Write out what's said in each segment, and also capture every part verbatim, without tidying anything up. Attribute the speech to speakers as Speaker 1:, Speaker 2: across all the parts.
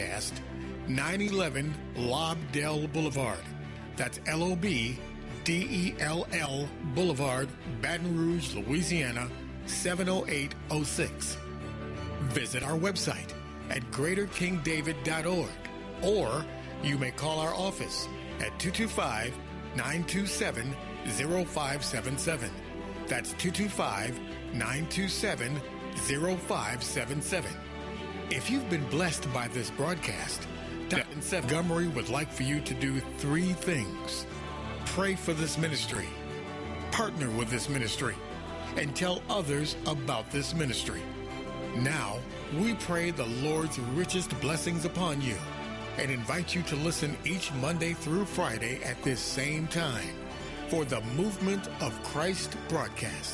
Speaker 1: nine eleven Lobdell Boulevard. That's L O B D E L L Boulevard, Baton Rouge, Louisiana, seven oh eight oh six. Visit our website at greater king david dot org, or you may call our office at two two five, nine two seven, zero five seven seven. That's two two five, nine two seven, zero five seven seven. If you've been blessed by this broadcast, Montgomery would like for you to do three things. Pray for this ministry, partner with this ministry, and tell others about this ministry. Now, we pray the Lord's richest blessings upon you and invite you to listen each Monday through Friday at this same time for the Movement of Christ broadcast.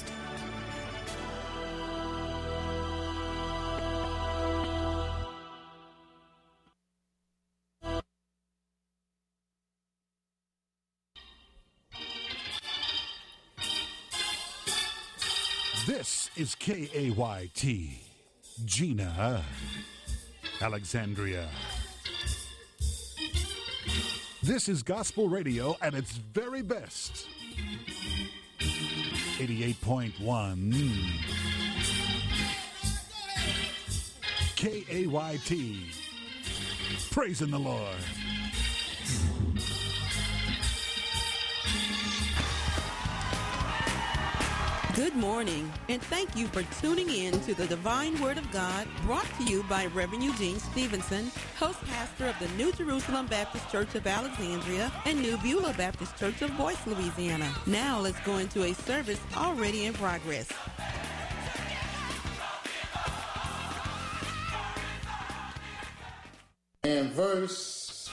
Speaker 2: This is K A Y T, Gina, Alexandria. This is gospel radio at its very best. eighty-eight point one K A Y T, praising the Lord.
Speaker 3: Good morning, and thank you for tuning in to the Divine Word of God, brought to you by Reverend Eugene Stevenson, host pastor of the New Jerusalem Baptist Church of Alexandria and New Beulah Baptist Church of Boyce, Louisiana. Now let's go into a service already in progress.
Speaker 4: And verse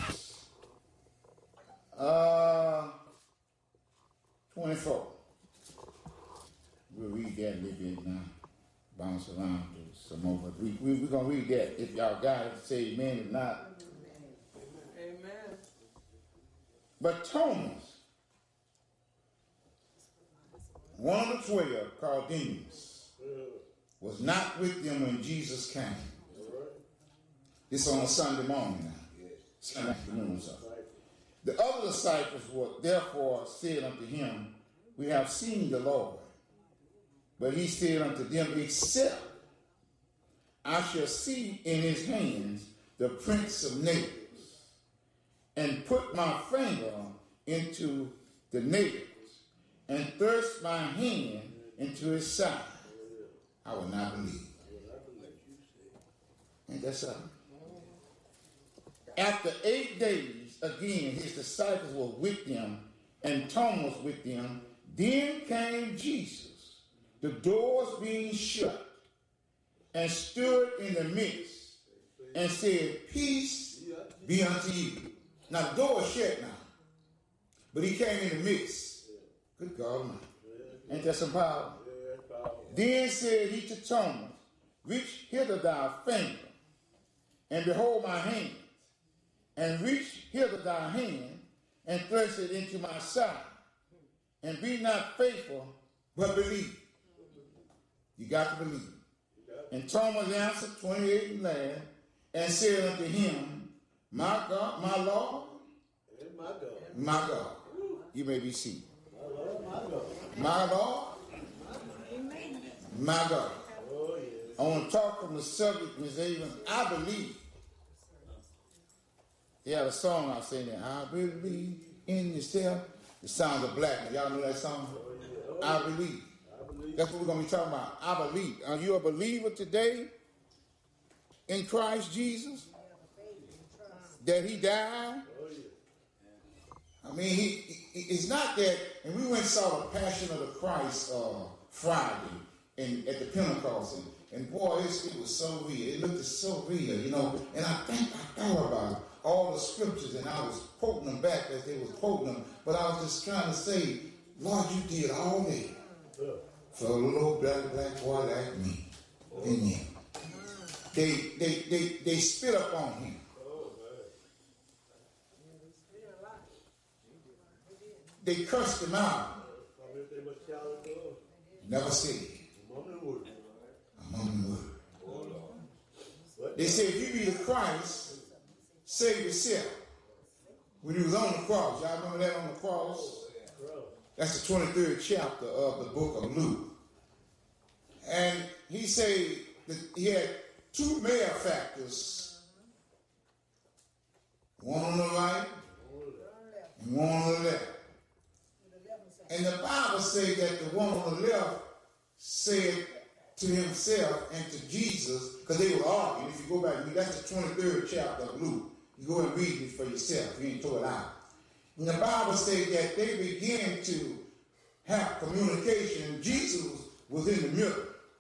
Speaker 4: uh, twenty-four. We'll read that a little bit now, bounce around to some more, but we, we, we're going to read that. If y'all got it, say amen. If not,
Speaker 5: amen.
Speaker 4: But Thomas, one of the twelve, called Didymus, was not with them when Jesus came. This on a Sunday morning now. Sunday afternoon, so. The other disciples were therefore said unto him, we have seen the Lord. But he said unto them, except I shall see in his hands the prints of nails, and put my finger into the nails, and thrust my hand into his side, I will not believe. Ain't that something? After eight days, again, his disciples were with them, and Thomas with them. Then came Jesus, the doors being shut, and stood in the midst, and said, peace be unto you. Now the door is shut now, but he came in the midst. Good God, man. Ain't that some power? Then said he to Thomas, reach hither thy finger, and behold my hands, and reach hither thy hand, and thrust it into my side, and be not faithful, but believe. You got to believe. And Thomas answered, twenty-eight and last, and said unto him, my God, my Lord, and my God. My God. You may be seated. My Lord, my God. My Lord, my God. Oh, yes. I want to talk from the subject, Miz Avon, I believe. They had a song I was saying that, I believe in yourself. The sounds of black. Y'all know that song? Oh, yeah. Oh, I believe. I believe. That's what we're going to be talking about. I believe. Are you a believer today in Christ Jesus? That he died? Oh, yeah. I mean, he, he, it's not that, and we went and saw the Passion of the Christ uh, Friday in, at the Pentecost, and, and boy, it, it was so real. It looked so real, you know, and I think I thought about it. All the scriptures, and I was quoting them back as they was quoting them, but I was just trying to say, Lord, you did all that for a little black, black boy like me, and him. They, they, they, they spit up on him. They cursed him out. Never said it. Among the word. They said, if you be the Christ, saved himself when he was on the cross. Y'all remember that on the cross? That's the twenty-third chapter of the book of Luke. And he said that he had two malefactors, one on the right and one on the left. And the Bible says that the one on the left said to himself and to Jesus, because they were arguing. If you go back, that's the twenty-third chapter of Luke. You go and read it for yourself. You ain't throw it out. And the Bible says that they began to have communication. Jesus was in the middle.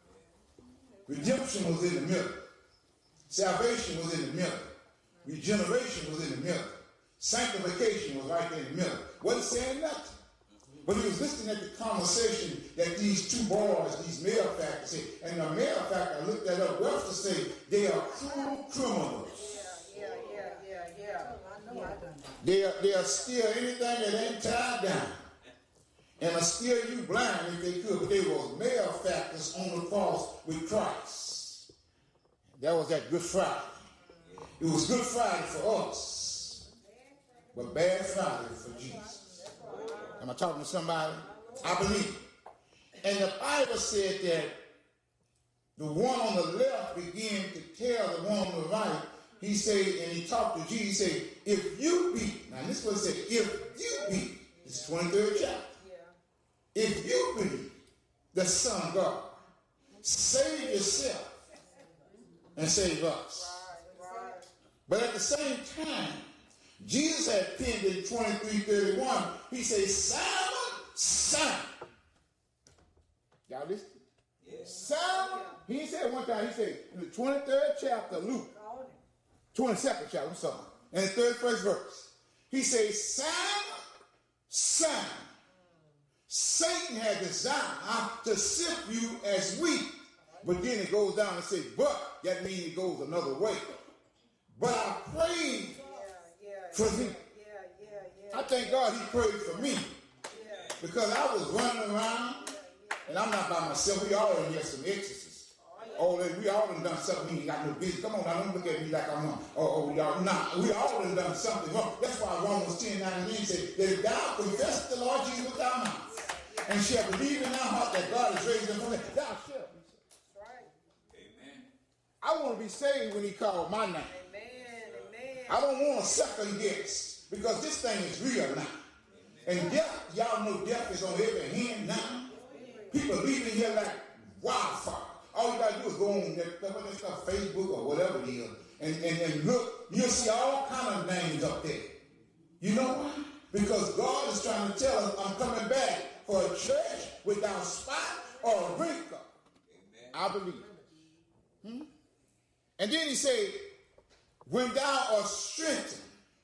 Speaker 4: Redemption was in the middle. Salvation was in the middle. Regeneration was in the middle. Sanctification was right there in the middle. Wasn't saying nothing. But he was listening at the conversation that these two boys, these malefactors, said. And the malefactor, I looked that up, Webster said they are cruel criminals.
Speaker 5: Yeah, yeah, yeah, yeah, yeah. I know I done that.
Speaker 4: They are, they are still anything that ain't tied down. And are still you blind if they could. But they were malefactors on the cross with Christ. That was that Good Friday. It was Good Friday for us, but Bad Friday for Jesus. Am I talking to somebody? I believe. And the Bible said that the one on the left began to tell the one on the right. He said, and he talked to Jesus, he said, if you be, now this is what he said, if you be, it's the twenty-third chapter. Yeah. If you be the Son of God, save yourself and save us. Right, right. But at the same time, Jesus had penned in twenty-three thirty-one, he said, Simon, Simon. Y'all listen? Yeah. Simon, he said one time, he said, in the twenty-third chapter of Luke, twenty-second chapter, I'm sorry, and the thirty-first verse, he says, Simon, Simon, Satan had designed to sift you as wheat. But then it goes down and says, but that means it goes another way. But I prayed for thee. I thank God he prayed for me. Because I was running around, and I'm not by myself. We all in here some exorcists. Oh, we all done done something. We ain't got no business. Come on now, don't look at me like I'm wrong. Oh, oh y'all, nah, we all done done something wrong. That's why Romans ten nineteen said that if thou confess the Lord Jesus with thy mouth, and shall believe in thy heart that God has raised him from the dead, thou shalt be saved. Right. Amen. I want to be saved when he called my name. Amen. Amen. I don't want to second guess, because this thing is real now. Amen. And death, y'all know death is on every hand now. People leaving here like wildfire. All you got to do is go on that, that stuff, Facebook or whatever it is, and, and, and look, you'll see all kind of names up there. You know why? Because God is trying to tell us, I'm coming back for a church without spot or a wrinkle. I believe it. Hmm? And then he said, when thou art strengthened,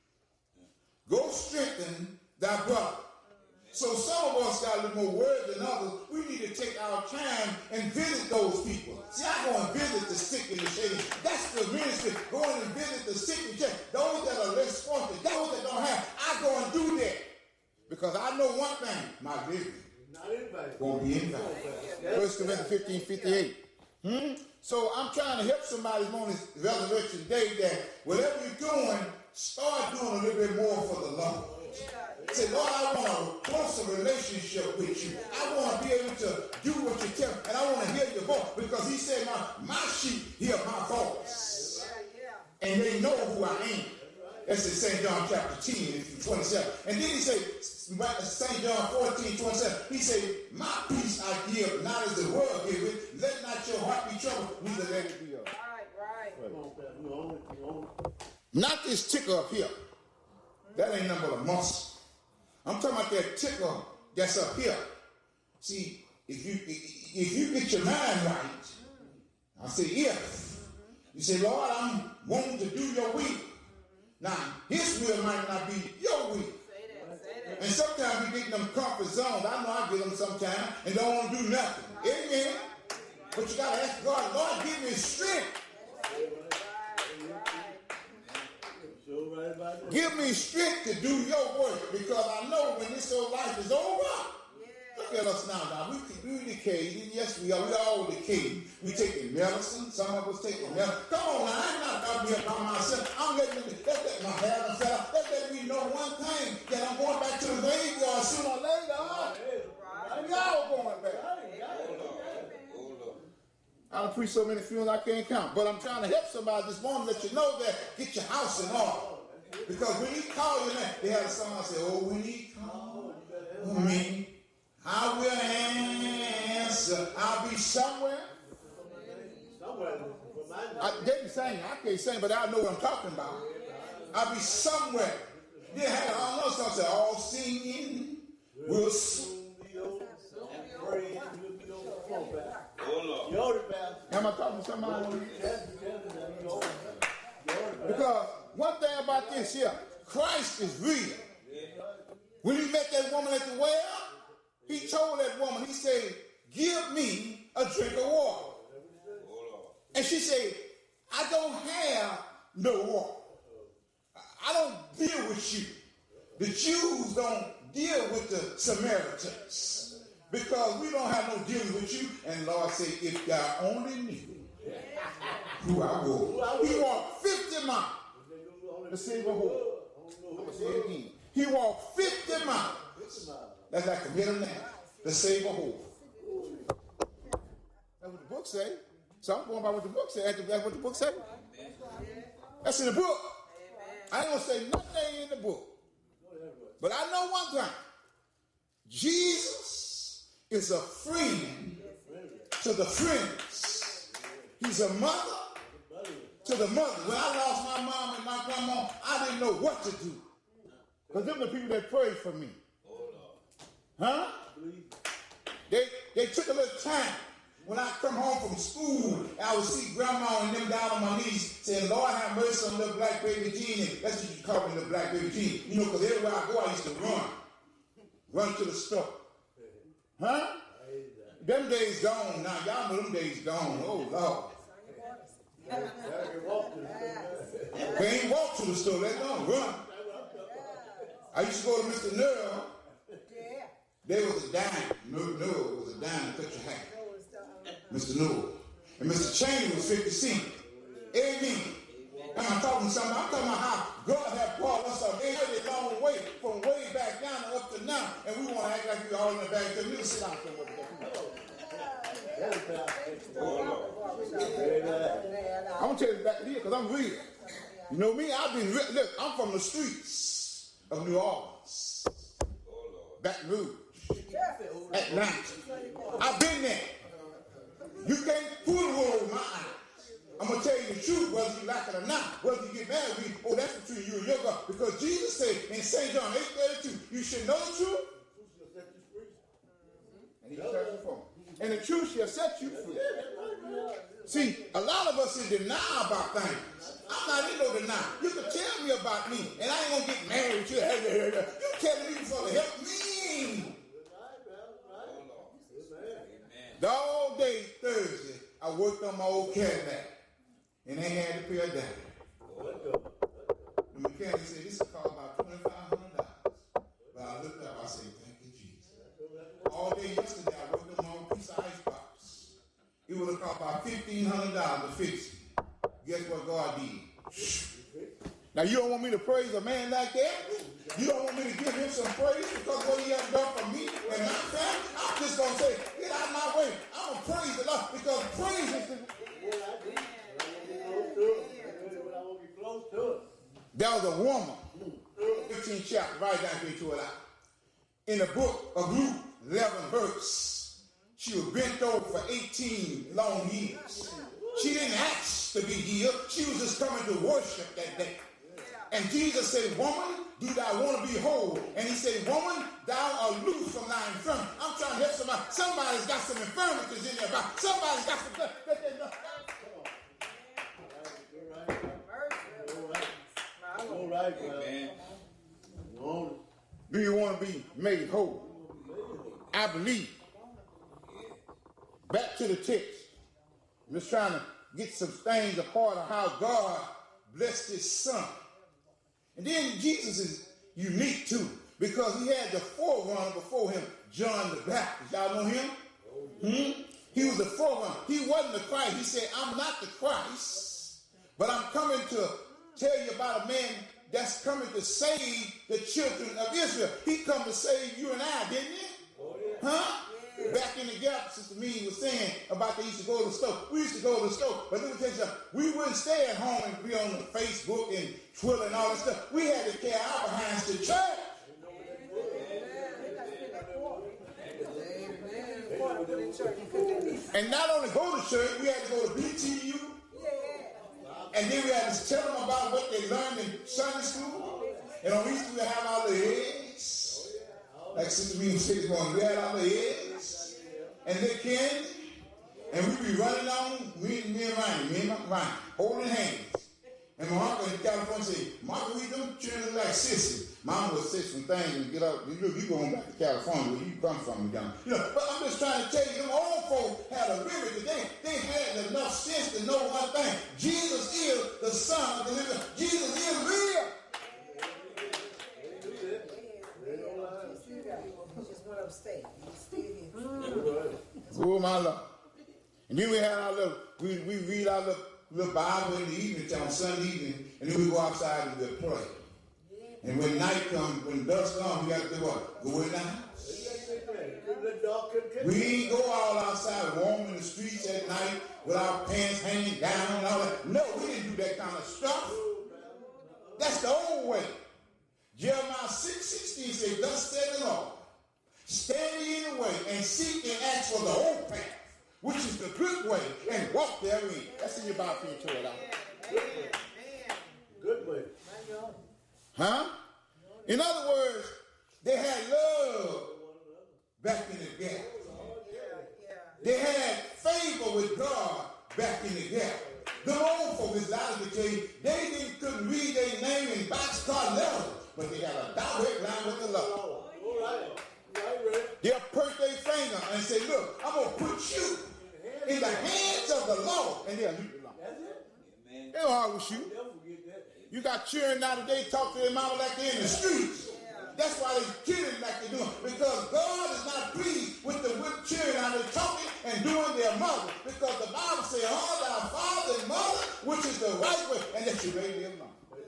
Speaker 4: go strengthen thy brother. So some of us got a little more word than others. We need to take our time and visit those people. See, I go and visit the sick and the shady. That's the ministry. Going and visit the sick and shady. Those that are less fortunate, those that don't have, I go and do that. Because I know one thing, my vision is going to be invited. First Corinthians fifteen fifty-eight. Hmm? So I'm trying to help somebody on this resurrection day that whatever you're doing, start doing a little bit more for the Lord. Say, Lord, I want a closer relationship with you. I want to be able to do what you tell me, and I want to hear your voice, because he said, my, my sheep hear my voice, and they know who I am. That's in Saint John chapter ten, twenty-seven. And then he said, Saint John fourteen, twenty-seven, he said, my peace I give, not as the world giveth. Let not your heart be troubled, neither let it be yours. Right, right. Not this ticker up here. That ain't nothing but a muscle. I'm talking about that ticker that's up here. See, if you if you get your mind right, I say if. You say, Lord, I'm wanting to do your will. Now, his will might not be your will. Say that, say that. And sometimes we get in them comfort zones. I know I get them sometimes and don't want to do nothing. Amen. But you got to ask God, Lord, give me strength. Give me strength to do your work, because I know when this old life is over, yeah. Look at us now. Now we we decay. Yes, we are. We all decay. We taking medicine. Some of us taking medicine. Come on now, I'm not out here by myself. I'm letting let, let my I done preached so many funerals I can't count. But I'm trying to help somebody this morning, let you know that get your house in order. Because when he call your name, they have a song that say, oh, when he call me, I will answer. I'll be somewhere. I didn't sing. I can't sing, but I know what I'm talking about. I'll be somewhere. They had another song that said, all singing will soon be over. Am I talking to somebody? Because one thing about this here, Christ is real. When he met that woman at the well, he told that woman, he said, give me a drink of water. And she said, I don't have no water. I don't deal with you. The Jews don't deal with the Samaritans because we don't have no dealing with you. And Lord said, if thou only knew who I was. He walked fifty miles to save a whore. I'm going to say it again. He walked fifty miles. That's like a middle name. To save a whore. That's what the book say. So I'm going by what the book says. That's what the book says. That's in the book. I ain't going to say nothing in the book. But I know one thing. Jesus is a friend to the friends. He's a mother to the mother. When I lost my mom and my grandma, I didn't know what to do. Because them are the people that prayed for me. Huh? They, they took a little time. When I come home from school, I would see grandma and them down on my knees saying, Lord, have mercy on little black baby Jean. And that's what you call me, little black baby Jean. You know, because everywhere I go, I used to run. Run to the store. Huh? Them days gone now. Y'all know them days gone. Oh, Lord. They ain't walk to the store. They don't run. I used to go to Mister Nero. There was a dime. Nero was a dime to cut your hair. Mister Newell. And Mister Cheney was fifty cents. Amen. And I'm talking to somebody, I'm talking about how God has brought us a very long way from way back down to up to now. And we want to act like we're all in the back. So we can sit down somewhere. I'm going to tell you back here because I'm real. You know me? I've been real. Look, I'm from the streets of New Orleans. Baton Rouge. Atlanta. I've been there. You can't pull the wool over my eyes. I'm going to tell you the truth, whether you like it or not. Whether you get mad at me, oh, that's between you and your God. Because Jesus said in Saint John eight thirty-two, you should know the truth. And he set you free. And the truth shall set you free. See, a lot of us in denial about things. I'm not in no denial. You can tell me about me, and I ain't going to get mad with you. You telling me before to help me. The all day Thursday, I worked on my old Cadillac, and they had to pay a dime. The mechanic said, this will cost about twenty-five hundred dollars. But I looked up, I said, thank you, Jesus. All day yesterday, I worked on my own piece of icebox. It would have cost about fifteen hundred dollars to fix it. Guess what God did? Now, you don't want me to praise a man like that? You don't want me to give him some praise because what he has done for me and my family? I'm just going to say, get out of my way. I'm going to praise the Lord because praise is the... There was a woman, fifteenth chapter, right down here to it out. In the book of Luke, eleven verse, she was bent over for eighteen long years. She didn't ask to be healed. She was just coming to worship that day. And Jesus said, woman, do thou want to be whole? And he said, woman, thou art loose from thy infirmity. I'm trying to help somebody. Somebody's got some infirmities in their body. Somebody's got some... That they know. All right, Amen. Do you want to be made whole? I believe. Back to the text. I'm just trying to get some things apart of how God blessed his son. And then Jesus is unique too, because he had the forerunner before him, John the Baptist. Y'all know him? Hmm? He was the forerunner. He wasn't the Christ. He said, I'm not the Christ, but I'm coming to tell you about a man that's coming to save the children of Israel. He come to save you and I, didn't he? Huh? Back in the gap, Sister Meade was saying about they used to go to the store. We used to go to the store, but let me tell you something. We wouldn't stay at home and be on the Facebook and Twitter and all that stuff. We had to carry our behinds to church. And not only go to church, we had to go to B T U. And then we had to tell them about what they learned in Sunday school. And on Easter, we have our little eggs. Like Sister Meade said this morning, we had our little eggs. And they candy. And we be running on, me, me and Ryan, me and Ryan, holding hands. And my uncle in California said, Marco, we don't children like sissy. Mama would say some things and get out. Look, you going back to California where you come from, young. You know, but I'm just trying to tell you, them old folks had a remedy. They, they had enough sense to know one thing. Jesus is the Son of the living. Jesus is real.
Speaker 5: Just went upstate. Stay here.
Speaker 4: Oh, my Lord. And then we had our little, we, we read our little, little Bible in the evening time, Sunday evening, and then we go outside and we pray. And when night comes, when dusk comes, we got to do what? Go in the house. We ain't go all outside warm in the streets at night with our pants hanging down and all that. No, we didn't do that kind of stuff. That's the old way. Jeremiah six sixteen says, thus said the Lord, stand ye in the way and seek and ask for the old path, which is the good way, and walk therein. That's in your Bible for you to it out.
Speaker 6: Good way.
Speaker 4: Huh? In other words, they had love back in the gap. They had favor with God back in the gap. The old folks, is out of the case, they didn't couldn't read their name in boxcar letters, but they had a direct line with the Lord.
Speaker 6: All right.
Speaker 4: They'll perk their finger and say, look, I'm going to put you in the hands of the Lord. And they'll leave you alone. They don't argue with you. You got children now today talk to their mama like they're in the streets. That's why they killing like they're doing. Because God is not pleased with the with children out there talking and doing their mother. Because the Bible says, honor thy father and mother, which is the right way, and that your days live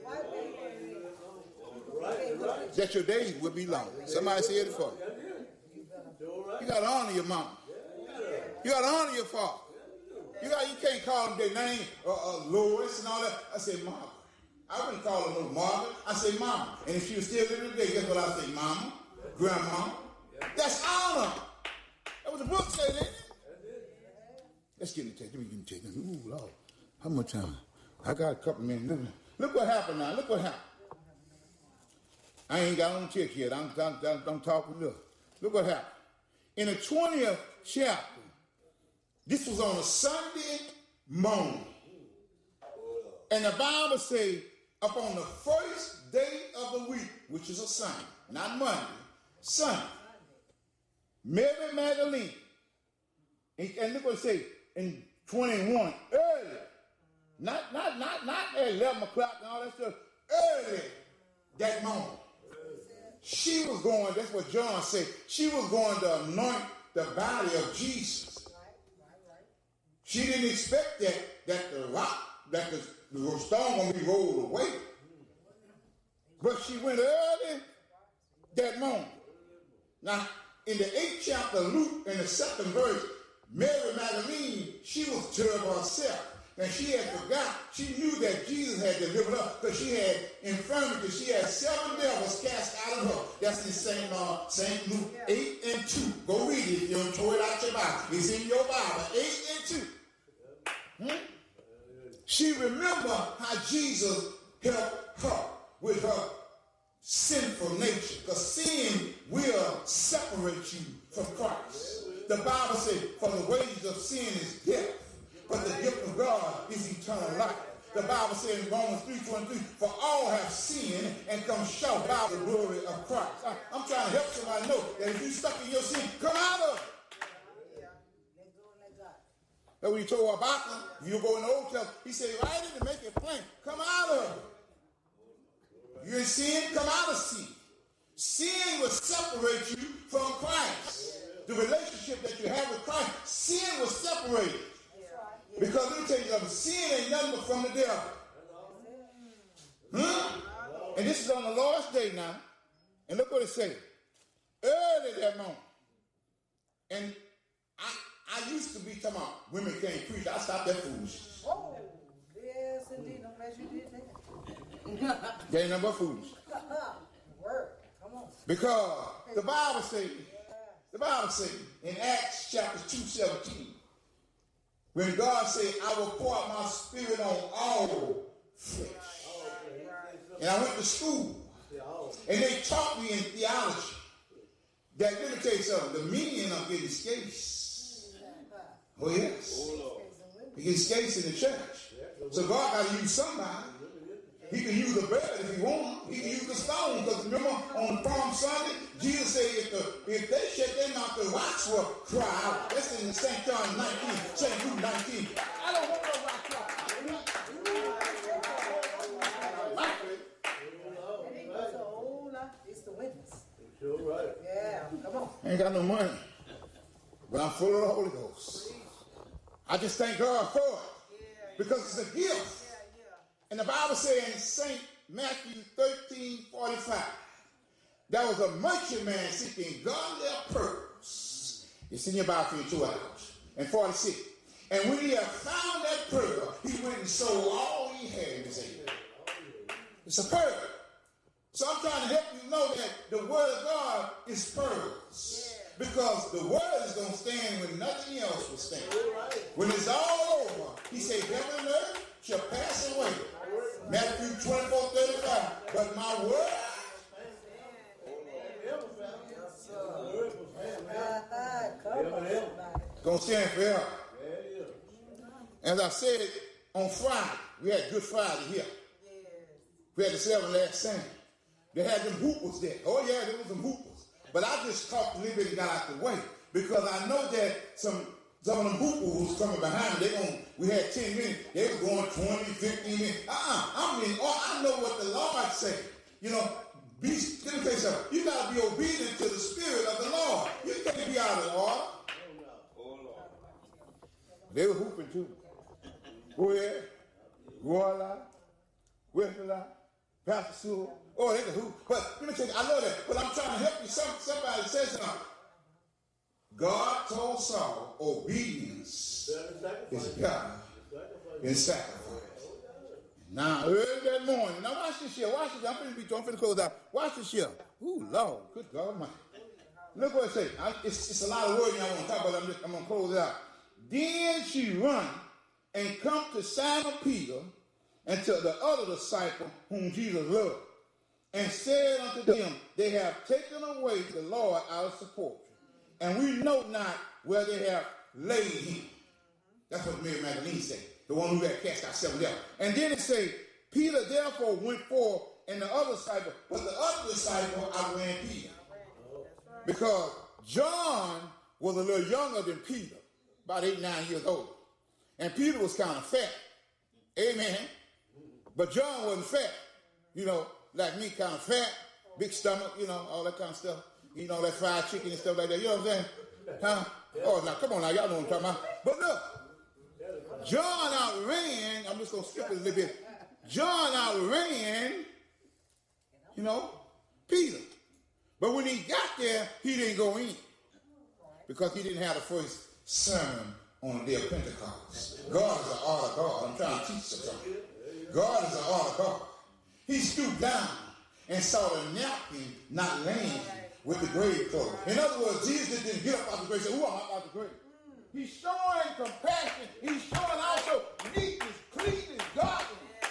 Speaker 4: long. That your days will be long. Somebody said it for you. You got to honor your mama. You got to honor your father. You got you can't call them their name, uh, uh, Lois and all that. I said, Mama. I wouldn't call her no Margaret. I say Mama. And if she was still living today, guess what I say? Mama, Grandma. That's honor. That was the book said, didn't it? Let's get in the text. Let me get in the text. Ooh, Lord. How much time? I got a couple minutes. Look, look what happened now. Look what happened. I ain't got on the text yet. I'm, I'm, I'm, I'm talking. Look. Look what happened. In the twentieth chapter, this was on a Sunday morning. And the Bible says, upon the first day of the week, which is a Sunday, not Monday, Sunday, Mary Magdalene, and, and look what it says in twenty-one, early, not not not not at eleven o'clock and all that stuff, early that morning. She was going, that's what John said, she was going to anoint the body of Jesus. She didn't expect that, that the rock, that the The stone gonna be rolled away. But she went early that morning. Now, in the eighth chapter of Luke, in the second verse, Mary Magdalene, she was terrible herself. And she had forgot, she knew that Jesus had delivered her because she had infirmity. She had seven devils cast out of her. That's in Saint Uh, Saint Luke eight and two. Go read it if you don't throw it out your Bible. It's in your Bible, eight and two. Hmm? She remembered how Jesus helped her with her sinful nature. Because sin will separate you from Christ. The Bible says, for the wages of sin is death, but the gift of God is eternal life. The Bible says in Romans three twenty-three, for all have sinned and come short by the glory of Christ. I, I'm trying to help somebody know that if you're stuck in your sin, come out of it. That's what he told Habakkuk. If you go in the Old Testament, he said, write it and make it plain. Come out of it. You're in sin, come out of sin. Sin will separate you from Christ. The relationship that you have with Christ, sin will separate it. Because let me tell you something, sin ain't nothing but from the devil. Hmm? And this is on the Lord's day now. And look what it says. Early that morning. And I used to be talking about women can't preach. I stopped that foolishness.
Speaker 5: Oh, yes, indeed. I'm glad you did that.
Speaker 4: There ain't nothing but foolishness.
Speaker 5: Word. Come on.
Speaker 4: Because the Bible says, the Bible says in Acts chapter two seventeen, when God said, I will pour out my spirit on all flesh. And I went to school. And they taught me in theology that, let me tell you something, the meaning of getting skates. Oh, yes. He gets skates in the church. So God got to use somebody. He can use the bread if he wants. He can use the stone. Because remember, on Palm Sunday, Jesus said if, the, if they shut their mouth, the rocks will cry out. That's in Saint John nineteen, Saint Luke nineteen. I don't want no rock cry.
Speaker 5: It's the witness.
Speaker 6: Sure right.
Speaker 5: Yeah, come on.
Speaker 4: I ain't got no money, but I'm full of the Holy Ghost. I just thank God for it because it's a gift. And the Bible says in Saint Matthew thirteen forty-five, there was a merchant man seeking godly purse. It's in your Bible for you two hours. And forty-six. And when he had found that pearl, he went and sold all he had in his hand. It's a pearl. So I'm trying to help you know that the word of God is pearls. Because the word is going to stand when nothing else will stand. When it's all over, he said, heaven and earth shall pass away. Matthew twenty-four thirty-five. But my word, going to stand forever. As I said on Friday, we had Good Friday here. We had the seven last Sunday. They had them hoopers there. Oh yeah, there was some hoopers. But I just talked a little bit and got out the way because I know that some some of them hoopers was coming behind me. They going we had ten minutes. They were going twenty, fifteen minutes. Uh-uh. I mean, oh, I know what the Lord said. You know, be, let me tell you something. You got to be obedient to the Spirit of the Lord. You can't be out of order. They were hooping too. Go ahead. Go a lot. With a lot. Pastor Sewell. Oh, they can hoop. But let me tell you, I know that. But I'm trying to help you. Some, somebody says something. God told Saul, obedience is God in sacrifice. Now, early that morning, now watch this here. Watch this. I'm finna be, I'm finna close out. Watch this here. Ooh, Lord. Good God Almighty. Look what it says. I, it's, it's a lot of words I want to talk about. I'm, just, I'm going to close it out. Then she run and come to Simon Peter and to the other disciple whom Jesus loved, and said unto them, they have taken away the Lord out of sepulchre, and we know not where they have laid him. That's what Mary Magdalene said, the one who had cast out seven devils. And then it say, Peter therefore went forth, and the other disciple, but the other disciple outran Peter. Because John was a little younger than Peter, about eight, nine years old. And Peter was kind of fat. Amen. But John wasn't fat. You know, like me, kind of fat, big stomach, you know, all that kind of stuff. You know, that fried chicken and stuff like that. You know what I'm saying? Huh? Oh, now, come on now. Y'all know what I'm talking about. But look, John outran, I'm just going to skip it a little bit. John outran, you know, Peter. But when he got there, he didn't go in. Because he didn't have the first sermon on the day of Pentecost. God is an art of God. I'm trying to teach you something. God is an art of God. He stooped down and saw the napkin not laying with the grave clothes. In other words, Jesus didn't get up out the grave and say, "Ooh, I'm out the grave." He's showing compassion. He's showing also neatness, cleanness, godliness.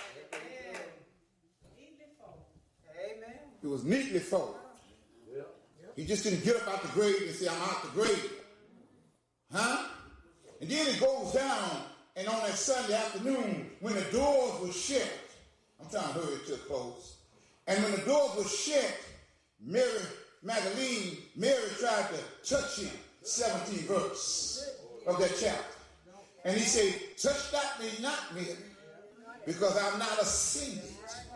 Speaker 5: Amen.
Speaker 4: It was neatly folded. He just didn't get up out the grave and say, "I'm out the grave." Huh? And then it goes down, and on that Sunday afternoon, when the doors were shut, I'm trying to hurry it to a close. And when the doors were shut, Mary Magdalene, Mary tried to touch him, seventeenth verse of that chapter. And he said, "Touch not me, not me, because I'm not ascended.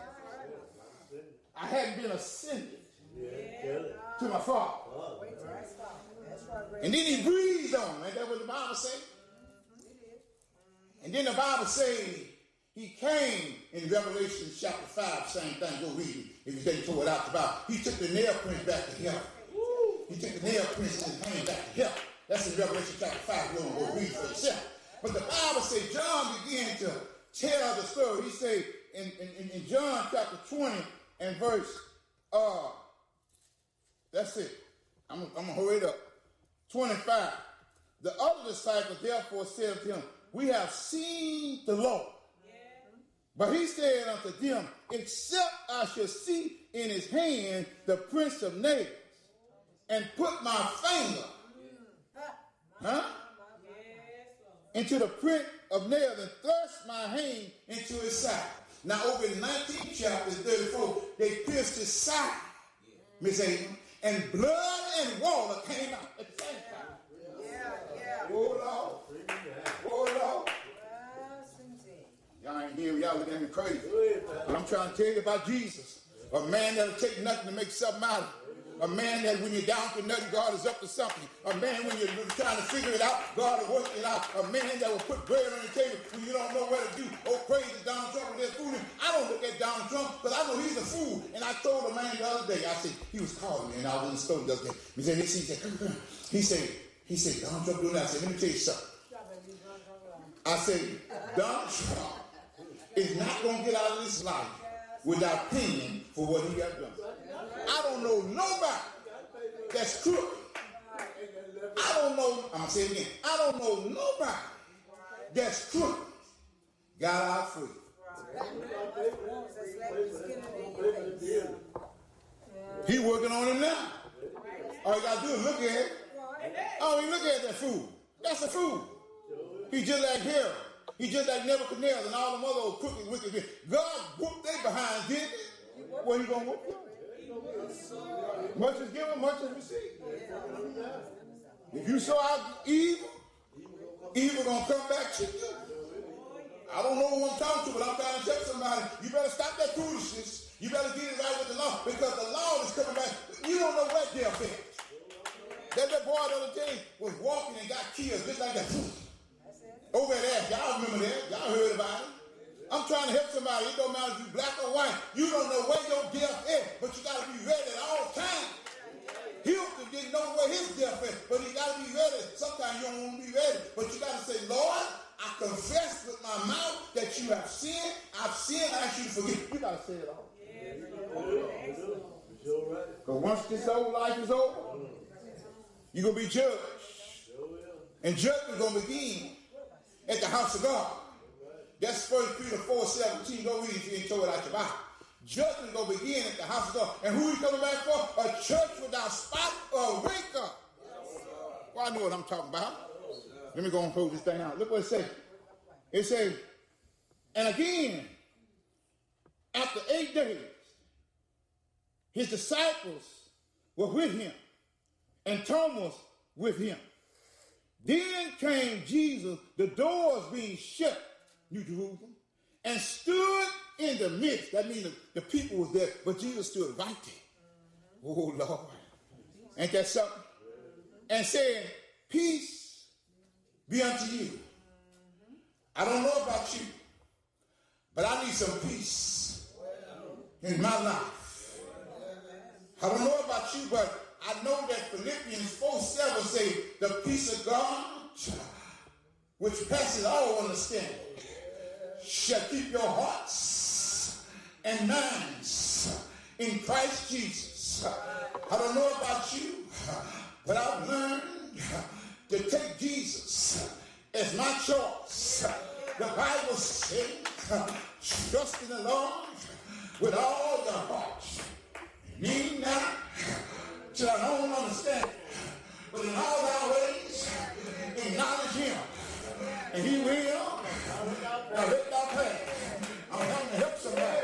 Speaker 4: I hadn't been ascended to my Father." And then he breathed on him. Ain't that what the Bible says? And then the Bible says he came in Revelation chapter five, same thing. Go read it if you didn't pull it out the Bible. He took the nail prints back to heaven. He took the nail prints and his hand back to heaven. That's in Revelation chapter five. You don't go read for yourself. But the Bible says John began to tell the story. He said in, in, in John chapter twenty and verse, uh, that's it. I'm, I'm going to hurry it up. twenty-five. The other disciples therefore said to him, we have seen the Lord. Yeah. But he said unto them, except I shall see in his hand the prints of nails, and put my finger, huh? into the print of nails, and thrust my hand into his side. Now over in nineteenth chapter, thirty-four, they pierced his side, Miss Abram, and blood and water came out at the same time.
Speaker 5: Yeah, yeah.
Speaker 4: Oh, Lord. Oh, Lord. Y'all ain't hearing, y'all looking at me crazy. But I'm trying to tell you about Jesus. A man that'll take nothing to make something out of it. A man that when you're down for nothing, God is up to something. A man when you're trying to figure it out, God will work it out. A man that will put bread on the table when you don't know what to do. Oh, praise Donald Trump and they're fooling. I don't look at Donald Trump because I know he's a fool. And I told a man the other day, I said, he was calling me and I was in the store the other day. He said, he said, he said, he said, Donald Trump doing that. I said, let me tell you something. I said, Donald Trump is not going to get out of this life without paying for what he got done. I don't know nobody that's crooked. I don't know, I'm going to say it again. I don't know nobody that's crooked got out free. He working on it now. All you got to do is look at it. Oh, he look at that fool. That's a fool. He just like Herod. He just like Nebuchadnezzar and all them other old crooked, wicked men. God whooped they behind, didn't he? What he going to whoop them? Much is given, much is received. If you sow out evil, evil gonna come back to you. I don't know who I'm talking to, but I'm trying to tell somebody, you better stop that foolishness. You better get it right with the law, because the law is coming back. You don't know what they're at. That little boy the other day was walking and got killed just like that. Over there, y'all remember that? Y'all heard about it. I'm trying to help somebody. It don't matter if you black or white. You don't know where your death is, but you got to be ready at all times. Hilton didn't know where his death is, but he got to be ready. Sometimes you don't want to be ready, but you got to say, Lord, I confess with my mouth that you have sinned. I've sinned. I ask you to forgive. You got to say it all. Because once this old life is over, you're going to be judged. And judgment is going to begin at the house of God. That's First Peter four seventeen. Go read it if you ain't told it out your Bible. Judgment going to begin at the house of God. And who he coming back for? A church without spot or wrinkle. Well, I know what I'm talking about. Let me go and close this thing out. Look what it says. It says, and again, after eight days, his disciples were with him, and Thomas with him. Then came Jesus, the doors being shut, New Jerusalem, and stood in the midst. That means the, the people was there, but Jesus stood right there. Oh, Lord. Ain't that something? And said, peace be unto you. I don't know about you, but I need some peace in my life. I don't know about you, but I know that Philippians four seven say, the peace of God, which passes all understanding, shall keep your hearts and minds in Christ Jesus. I don't know about you, but I've learned to take Jesus as my choice. The Bible says, trust in the Lord with all your heart. Need not to our own understanding, but in all our ways, acknowledge him, and he will direct our path. I'm having to help somebody.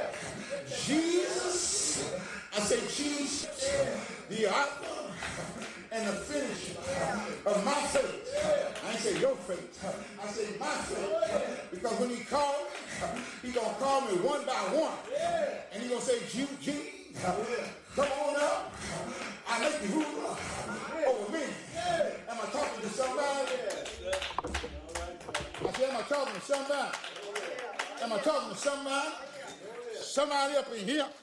Speaker 4: Jesus, I say Jesus, the author and the finisher of my faith. I ain't say your faith. I say my faith. Because when he called me, he gonna call me one by one. And he gonna say, Eugene, come on up. I make you ruler over me. Am I talking to somebody? I said, am I talking to somebody? Am I talking to somebody? Somebody up in here